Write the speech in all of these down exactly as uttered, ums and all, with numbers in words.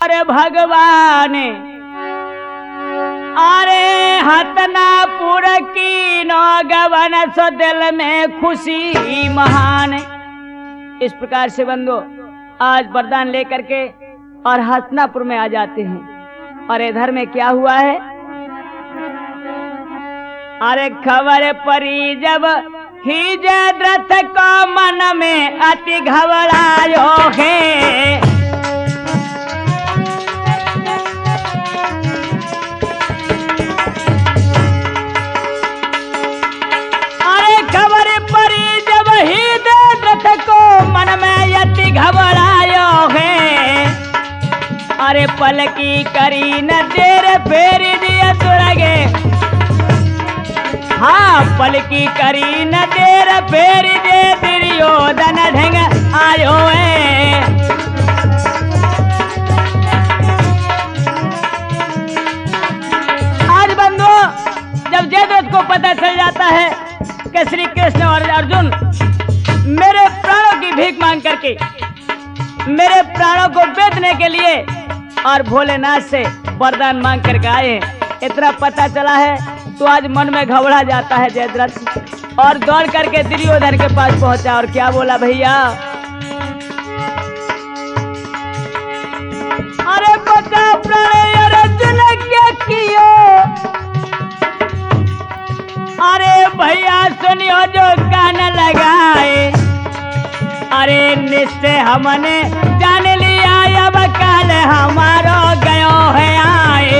अरे भगवान अरे हतनापुर की नौगवन सो दिल में खुशी महान। इस प्रकार से बंदो आज वरदान लेकर के और हसनापुर में आ जाते हैं। और इधर में क्या हुआ है? अरे खबर परी जब ही जयद्रथ को मन में अति घबरायो है। अरे खबर परी जब ही जयद्रथ को मन में अति घबरायो है। अरे पलकी करी न देर फेर दिया तुरगे। हाँ पलकी करी न देर फेर दे दुर्योधन ढंग आयो है। आज बंधु जब जयद्रथ को पता चल जाता है कि श्री कृष्ण और अर्जुन मेरे प्राणों की भीख मांग करके मेरे प्राणों को बेचने के लिए और भोलेनाथ से वरदान मांग करके आए हैं, इतना पता चला है तो आज मन में घबरा जाता है जयद्रथ और दौड़ करके दुर्योधन के पास पहुंचा और क्या बोला भैया? अरे बचा प्रणय अर्जुन के कियो। अरे भैया सुनियो जो कान लगाए। अरे निश्चय हमने जान लिया अब काल हमारो गयो है आए।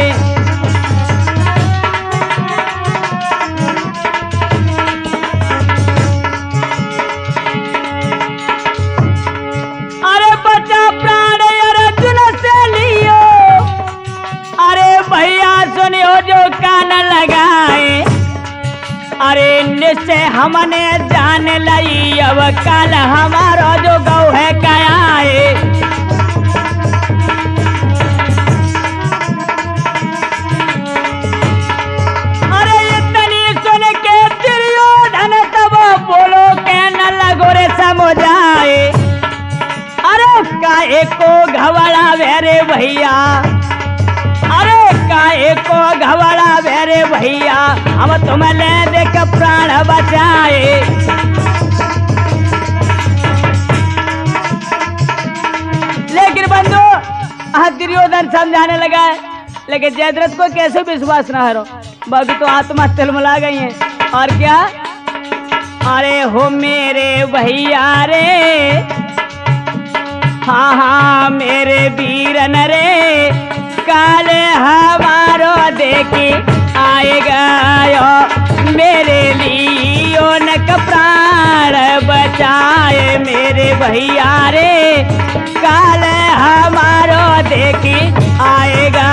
अरे बचा प्राण अर्जुन से लियो। अरे भैया सुनियो जो कान लगाए। अरे निश्चय हमने जान ली अब काल हमारो जो गौ है कायाए। अरे इतनी सुन के दुर्योधन तब बोलो के न लगो रे समझाए। अरे काहे को घबरा वेरे भैया। अरे काहे को घबरा वेरे भैया हम तुम्हें ले देख प्राण बचाए। लेकिन बंधु दुर्योधन समझाने लगा है, लेकिन जयद्रथ को कैसे विश्वास न हरो, बाकी तो आत्मा तिलमिला गई है। और क्या? अरे हो मेरे भैया रे, हाँ हाँ मेरे वीरन रे, काले हमारो देखी आएगा मेरे लियो न प्राण बचाए। मेरे भैया रे काले हमारो देखी आएगा।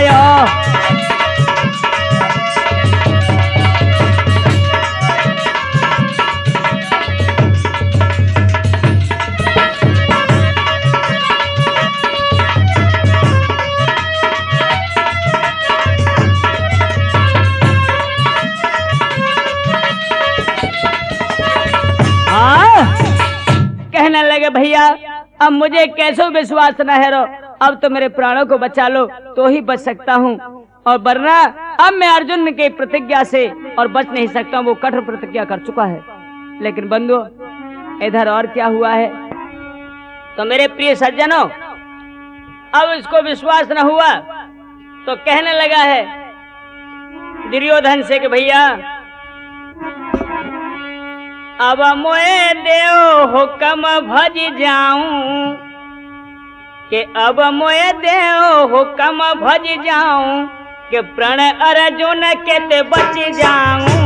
कहने लगे भैया अब मुझे कैसे विश्वास न है रो, अब तो मेरे प्राणों को बचा लो तो ही बच सकता हूँ, और वरना अब मैं अर्जुन के प्रतिज्ञा से और बच नहीं सकता हूँ। वो कठोर प्रतिज्ञा कर चुका है। लेकिन बंधु इधर और क्या हुआ है? तो मेरे प्रिय सज्जनों अब इसको विश्वास न हुआ तो कहने लगा है दुर्योधन से कि भैया अब मोए देव हुक्म भज जाऊं, कि अब मोए देव हुक्म भज जाऊं, कि प्रण अर्जुन के ते बच जाऊं।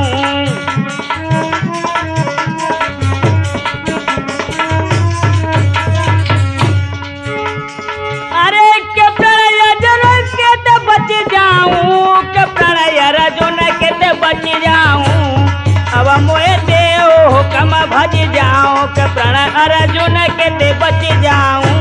अरे के प्रण अर्जुन के ते बच जाऊं, के प्रण अर्जुन के ते बच जाऊं। अब मोए देव हुक्म भज जाऊं, के प्रण अर्जुन के ते बच जाऊं।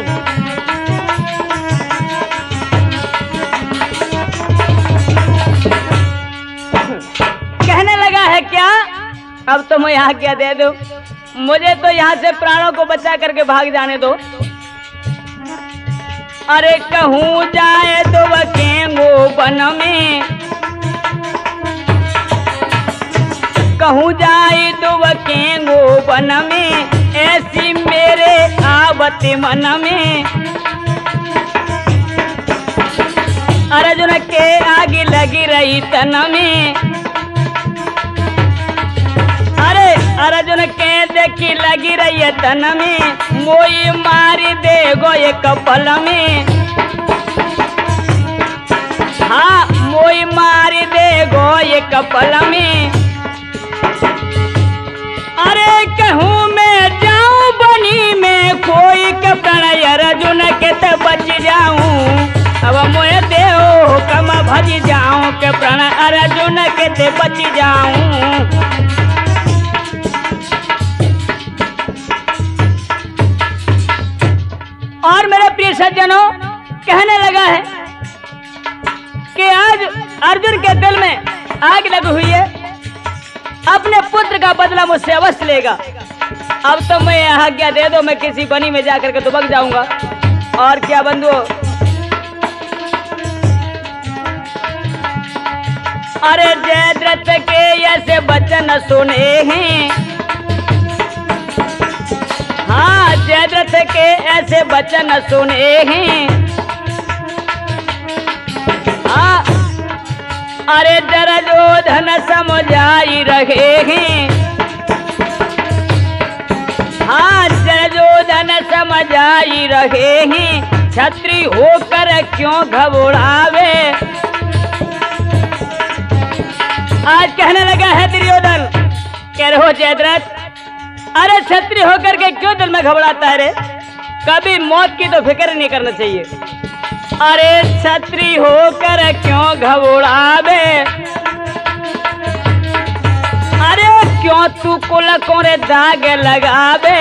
कहने लगा है क्या अब तुम यहाँ क्या दे दो, मुझे तो यहाँ से प्राणों को बचा करके भाग जाने दो। अरे कहूँ जाए तो वकेंगो वन में, कहूँ जाए तो वकेंगो वन में, ऐसी मेरे आवत मन में। अर्जुन के आगे लगी रही तन में, अरे अर्जुन के देखी लगी रही तन में, मोई मारी दे गो एक पल में। हाँ मोई मारी दे गो एक पल में। अरे कहूँ मैं जाऊं बनी में, कोई के प्रणय अर्जुन के ते बच जाऊं। अब मोए देव कम भज जाऊं, के प्रणय अर्जुन के ते बच जाऊं। और मेरे प्रिय सज्जनों, कहने लगा है कि आज अर्जुन के दिल में आग लगी हुई है, अपने पुत्र का बदला मुझसे अवश्य लेगा। अब तो मैं आज्ञा दे दो, मैं किसी बनी में जाकर के दुबक जाऊंगा। और क्या बंधुओं, अरे जयद्रथ के ऐसे वचन सुने हैं, हाँ जयद्रथ के ऐसे वचन सुने हैं। हाँ अरे दुर्योधन समझाई रहे हैं, हाँ दुर्योधन समझाई रहे हैं। छत्री होकर क्यों घबरावे। आज कहने लगा है दुर्योधन, कह रहे हो जयद्रथ, अरे छत्री होकर के क्यों दिल में घबराता है रे, कभी मौत की तो फिक्र नहीं करना चाहिए। अरे छत्री होकर क्यों घबरावे, अरे क्यों तू कुलकों रे दाग लगावे।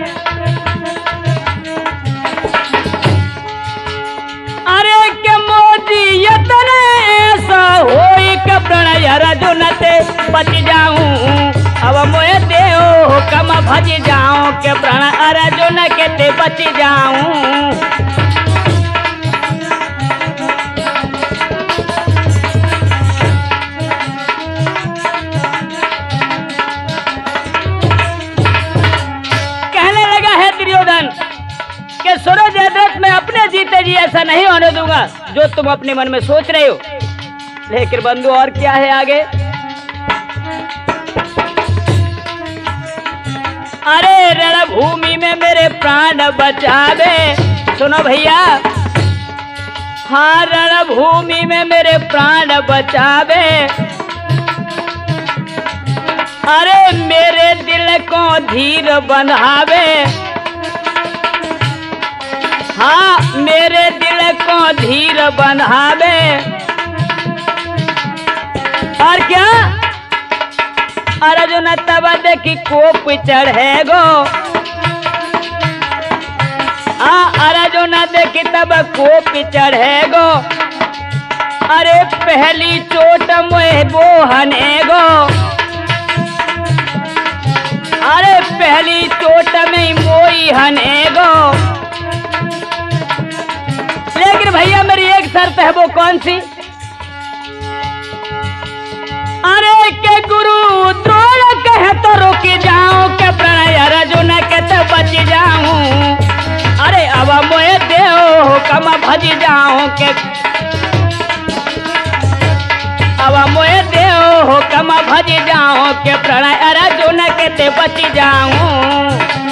अरे के मोदी यतने ऐसा होई के प्रणय अर्जुन ते बच जाऊं। अब मोए देव कम भज जाऊं, के प्रणय अर्जुन के ते बच जाऊं। कहने लगा है दुर्योधन कि सुनो जयद्रथ, मैं अपने जीते जी ऐसा नहीं होने दूंगा जो तुम अपने मन में सोच रहे हो। लेकिन बंधु और क्या है आगे, अरे रणभूमि में मेरे प्राण बचावे। सुनो भैया, हाँ रणभूमि में मेरे प्राण बचावे। अरे मेरे दिल को धीर बंधावे, हाँ मेरे दिल को धीर बंधावे। और क्या, अर्जुन तब देखी कोप चढ़े गो, हाँ अर्जुन देखी तब कोप चढ़े गो। अरे पहली चोट मोह बोहने गो, अरे पहली चोट में मोई हने गो। लेकिन भैया मेरी एक शर्त है, वो कौन सी, अरे के गुरु द्रोण कहे तो रुक जाऊं, के प्रणय अर्जुन के तो बच जाऊं। अरे अब मोए देव कम भज जाऊं, के अब मोए देव कम भज जाऊं, के प्रणय अर्जुन के ते बच जाऊं।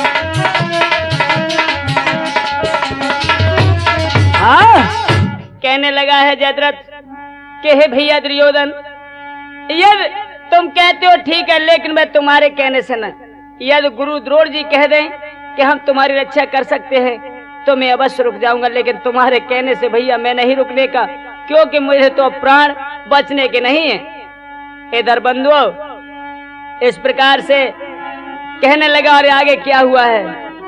हाँ कहने लगा है जयद्रथ के हे भैया दुर्योधन, यदि तुम कहते हो ठीक है, लेकिन मैं तुम्हारे कहने से न, यदि गुरु द्रोण जी कह दें कि हम तुम्हारी रक्षा कर सकते हैं तो मैं अवश्य रुक जाऊंगा। लेकिन तुम्हारे कहने से भैया मैं नहीं रुकने का, क्योंकि मुझे तो प्राण बचने के नहीं है। इधर बंधुओं इस प्रकार से कहने लगा। और आगे क्या हुआ है,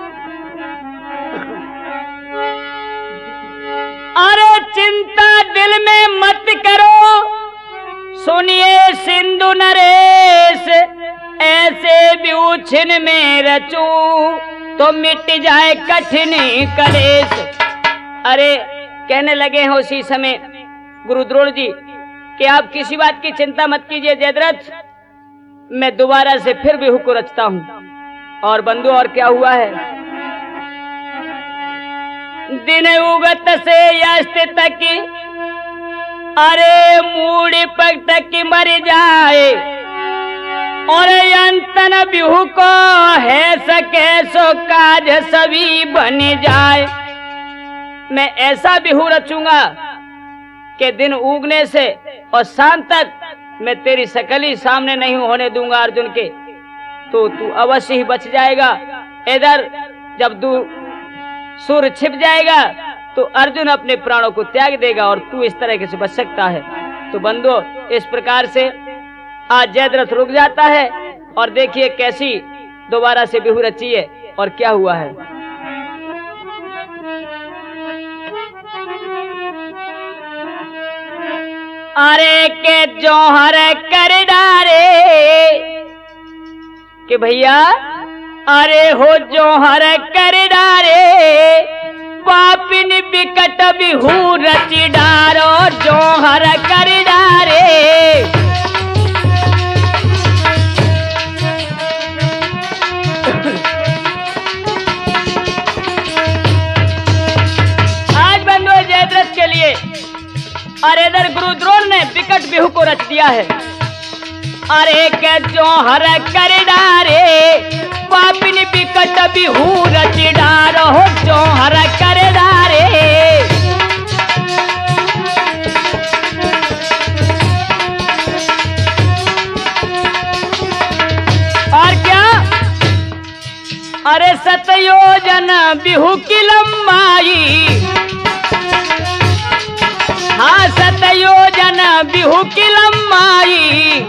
अरे चिंता दिल में मत करो, सुनिए सिंधु नरेश, ऐसे व्यूछिन में रचूं तो मिट जाए कठिन कलेश। अरे कहने लगे हैं उसी समय गुरु द्रोण जी कि आप किसी बात की चिंता मत कीजिए जयद्रथ, मैं दोबारा से फिर बिहू को रचता हूं। और बंधु और क्या हुआ है, दिन उगत से अस्त तक अरे मूड़ी पग तक मर जाए, और अंतन बिहू को है सके सो काज सभी बन जाए। मैं ऐसा बिहू रचूंगा कि दिन उगने से और शाम तक मैं तेरी शकल ही सामने नहीं होने दूंगा अर्जुन के, तो तू अवश्य ही बच जाएगा। इधर जब दूर सूर्य छिप जाएगा तो अर्जुन अपने प्राणों को त्याग देगा और तू इस तरह से बच सकता है। तो बंधु इस प्रकार से आज जयद्रथ रुक जाता है और देखिए कैसी दोबारा से बिहू रची है और क्या हुआ है। अरे के जोहर कर डारे कि भैया अरे हो जोहर कर डारे, पापिन बिकट बिहू रची डारो जोहर कर डारे। आज बंधु जयद्रथ के लिए और इधर गुरु द्रोण ने बिकट बिहू को रच दिया है। अरे के जोहर कर डारे, पापिन बिकट बिहू रच डारो जोहर कर डारे। और क्या, अरे सतयोजन बिहू की लंबाई, हाँ सतयोजन बिहू की लंबाई,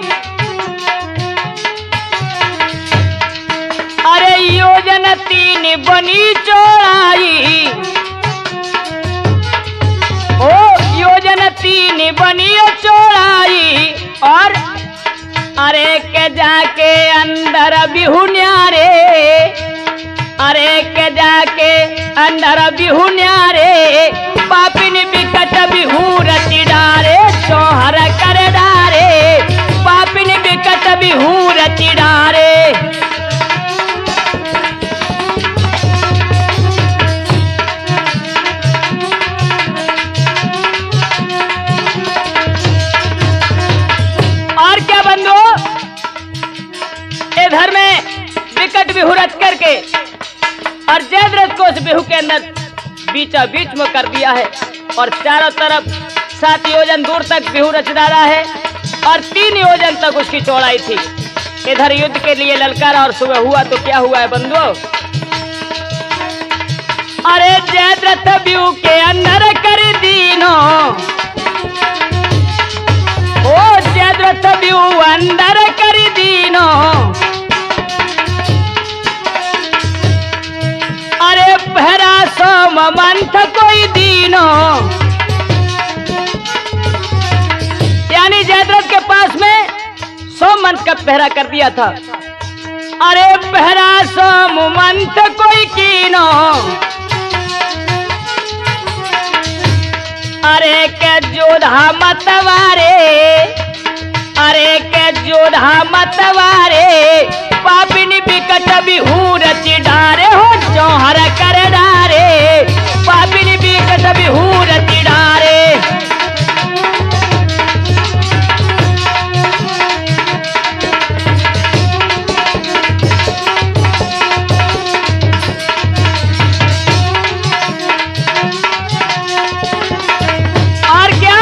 अरे योजन तीन बनी चौड़ाई, ओ योजन तीन बनी चौड़ाई। और अरे के जाके अंदर बिहू न्यारे, अरे के जाके अंदर बिहू न्यारे, पापिन बिकट बिहू रची डारे जोहर कर डारे, पापिन बिकट बिहू रची डारे। और क्या बंधु, इधर में बिकट बिहू रच करके और जयद्रथ को उस बिहू के अंदर बीचा बीच में कर दिया है और चारों तरफ सात योजन दूर तक बिहू रच डाला है और तीन योजन तक उसकी चौड़ाई थी। इधर युद्ध के लिए ललकारा और सुबह हुआ तो क्या हुआ है बंधु, अरे जयद्रथ बिहू के अंदर कर दीनो, ओ जयद्रथ बिहू अंदर कर दीनो, अरे पहरा सोम मंथ कोई दीनो। यानी जयद्रथ के पास में सोम मंथ का पहरा कर दिया था। अरे पहरा सोम मंथ कोई कीनो, अरे के जोधा मतवारे, अरे के जोधा मतवारे, पापिन बिकट बिहू रची डारे हो जोहर कर डारे, पापिन बिकट बिहू रची डारे। और क्या,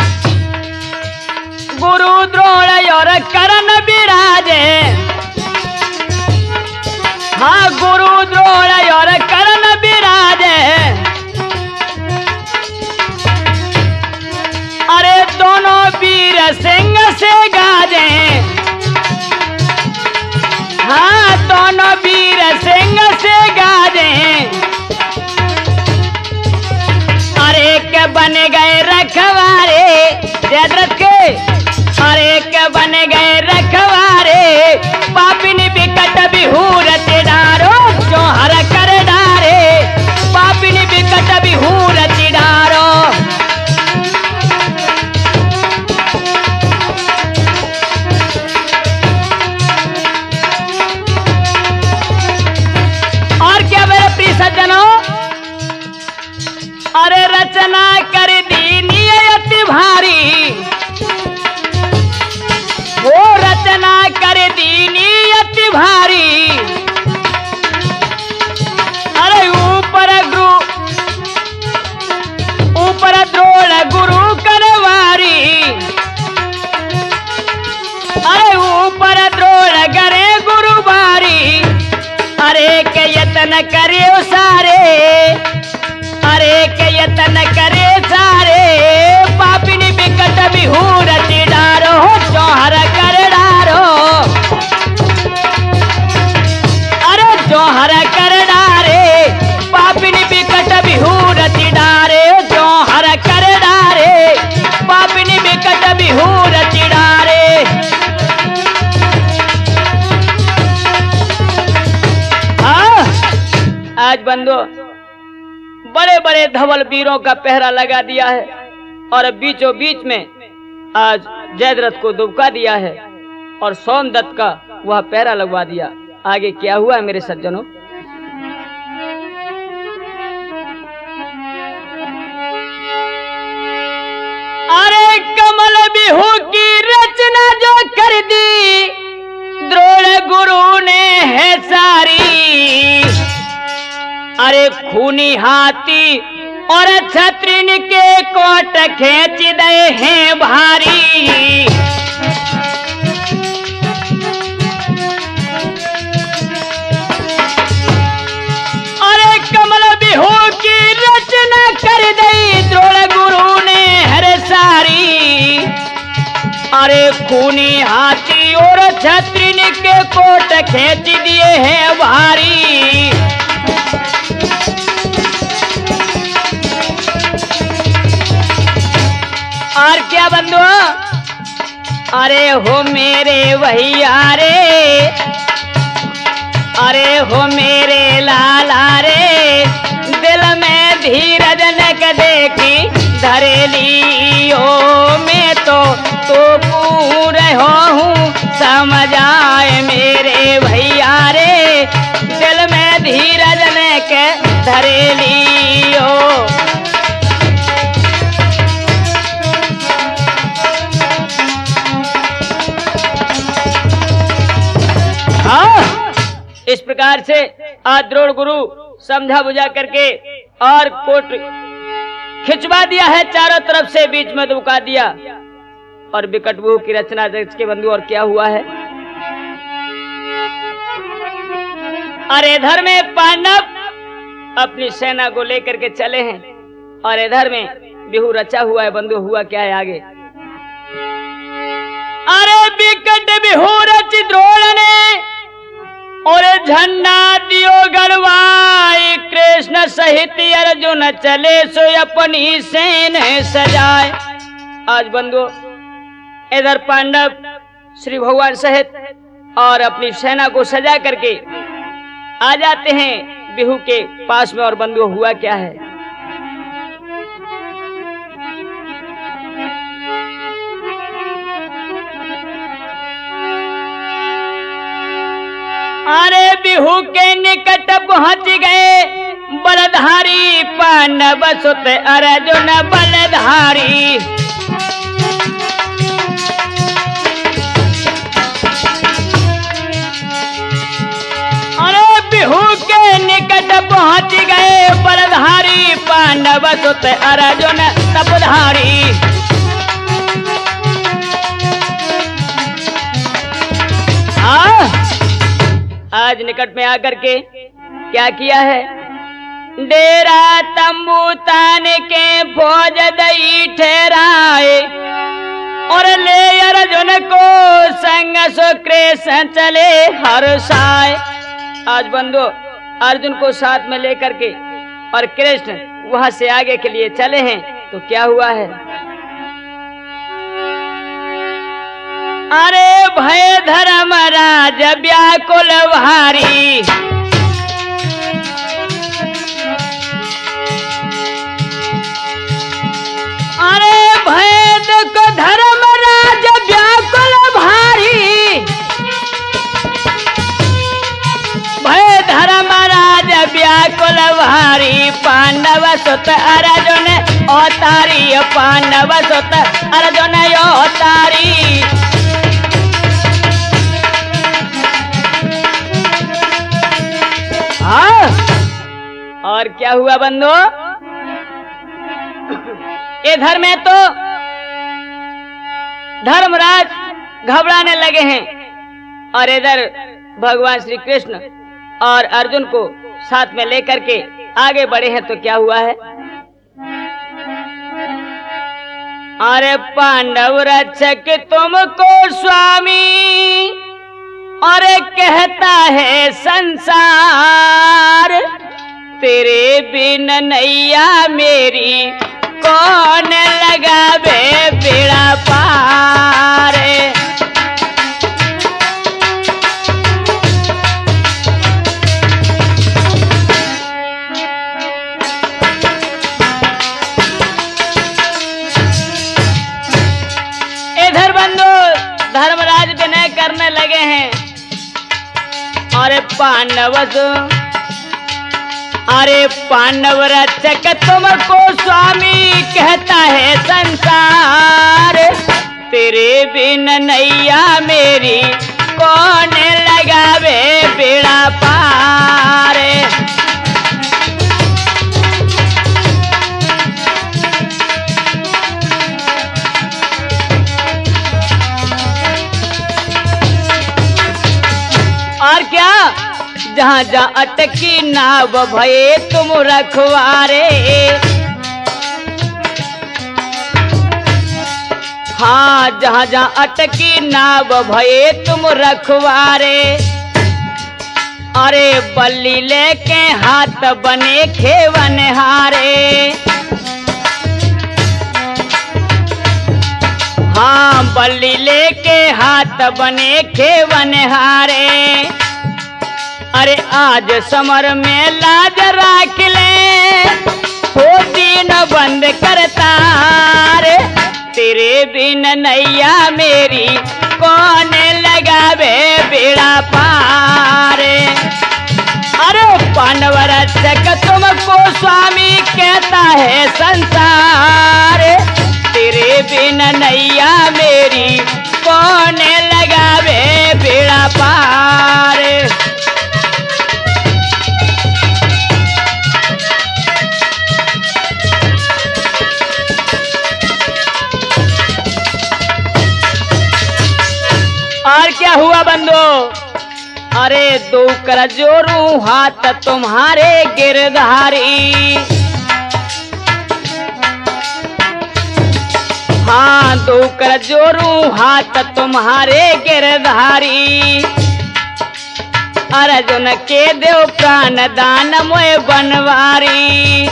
गुरु द्रोण और करण विराजे, हाँ गुरु द्रोण और करण विराजे, अरे दोनों वीर सिंह से गाजे, हाँ दोनों वीर सिंह से गाजे। अरे के बन गए रखवारे जयद्रथ के, अरे के बन गए रखवारे, पापिन बिकट बिहू रच डारो जोहर कर डारे, पापिन बिकट बिहू रच डारो। बिकट बिहू रचि डारे जो हर कर डारे पापिनी बिकट बिहू रचि डारे। हाँ, आज बंधु बड़े बड़े धवल वीरों का पहरा लगा दिया है और बीचों बीच में आज जयद्रथ को दुबका दिया है और सोमदत्त का वह पहरा लगवा दिया। आगे क्या हुआ है मेरे सज्जनों? अरे कमल बिहू की रचना जो कर दी द्रोण गुरु ने है सारी। अरे खूनी हाथी और छत्रिन के कोट खेच दे हैं भारी। अरे कमल बिहू की रचना कर दी द्रोण गुरु ने हर सारी। अरे खूनी हाथी और छत्रिन के कोट खेच दिए हैं भारी। और क्या बंधु? अरे हो मेरे भैया रे, अरे हो मेरे लाला रे, दिल में धीरज न देखी धरेली ओ मैं तो तो पूरे हो हूँ समझ आए मेरे भैया रे, दिल में धीरज न के धरेली ओ। इस प्रकार से आज द्रोण गुरु समझा बुझा करके और कोट खिंचवा दिया है, चारों तरफ से बीच में दुबका दिया और बिकट बिहू की रचना के बंधु। और क्या हुआ है? अरे इधर में पांडव अपनी सेना को लेकर के चले हैं और इधर में बिहू रचा हुआ है बंधु। हुआ क्या है आगे? अरे बिकट बिहू रच द्रोण ने और झंडा दियो गड़वाए, कृष्ण सहित अर्जुन चले सो अपनी सेन सजाए। आज बंधु इधर पांडव श्री भगवान सहित और अपनी सेना को सजा करके आ जाते हैं बिहू के पास में। और बंधु हुआ क्या है? अरे बिहू के निकट पहुंच गए बलधारी पांडव सुत अर्जुन बलधारी। अरे बिहू के निकट पहुंच गए बलधारी पांडव सुत अर्जुन तपधारी। हाँ, आज निकट में आकर के क्या किया है? डेरा तंबू तान के फौज दई ठहराए और ले अर्जुन को संग सो कृष्ण चले हर साय। आज बंधु अर्जुन को साथ में लेकर के और कृष्ण वहां से आगे के लिए चले हैं। तो क्या हुआ है? अरे भय धर्मराज व्याकुल भारी। अरे भय को धर्मराज व्याकुल भारी। भय धर्मराज व्याकुल भारी पांडव सुत अर्जुन अवतारी। पांडव सुत अर्जुन अवतारी। हाँ, और क्या हुआ बंधु? इधर में तो धर्मराज घबराने लगे हैं और इधर भगवान श्री कृष्ण और अर्जुन को साथ में लेकर के आगे बढ़े हैं। तो क्या हुआ है? अरे पांडव रक्षक तुमको स्वामी और कहता है संसार, तेरे बिन नैया मेरी कौन लगावे बेड़ा पार। इधर बंधु धर्मराज विनय करने लगे हैं। अरे पांडव अरे पांडव रक्षक तुमको स्वामी कहता है संसार। तेरे बिन नैया मेरी कौन लगावे बेड़ा पार। और क्या जहाँ जहाँ अटकी नाव भये तुम रखवारे। हाँ जहाँ जहाँ अटकी नाव भये तुम रखवारे। अरे बल्ली लेके हाथ बने खेवन हारे। हाँ बल्ली लेके हाथ बने खेवन हारे। अरे आज समर में लाज राख ले हो दिन बंद करता रे। तेरे बिन नैया मेरी कौन लगावे बेड़ा पार। अरे पांडव रक्षक तुमको स्वामी कहता है संसार। तेरे बिन नैया मेरी कौन लगावे बेड़ा पार। और क्या हुआ बंधु? अरे दो कर जोरू हाथ तुम्हारे गिरधारी। हाँ दो कर जोरू हाथ तुम्हारे गिरधारी। अर्जुन के देव प्राण दान मोय बनवारी।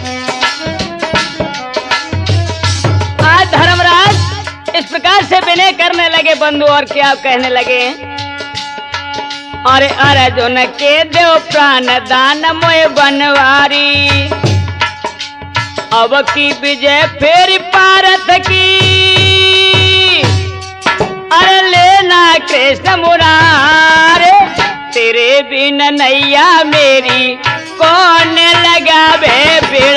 आज धर्मराज इस प्रकार से विनय करने लगे बंधु। और क्या कहने लगे? अरे अर्जुन के देव प्राण दान मोय बनवारी। अब की विजय फेरी पारथ की। अरे लेना कृष्ण मुरारे। तेरे बिन नैया मेरी कौन लगावे।